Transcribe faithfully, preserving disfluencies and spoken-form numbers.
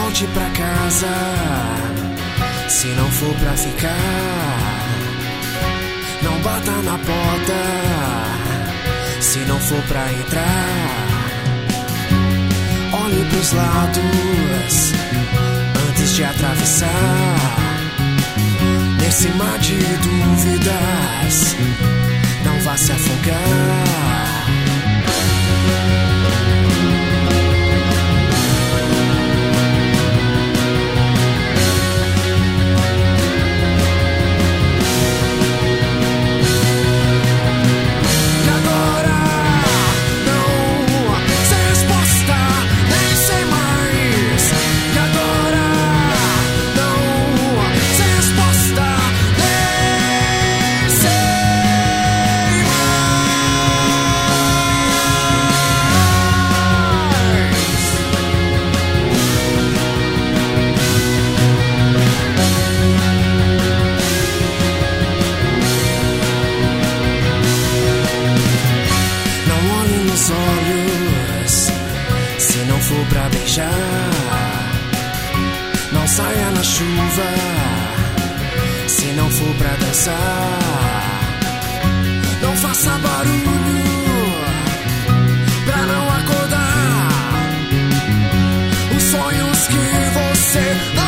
volte pra casa, se não for pra ficar. Não bata na porta, se não for pra entrar. Olhe pros lados antes de atravessar. Nesse mar de dúvidas, não vá se afogar. Olhos, se não for pra beijar. Não saia na chuva, se não for pra dançar. Não faça barulho pra não acordar os sonhos que você não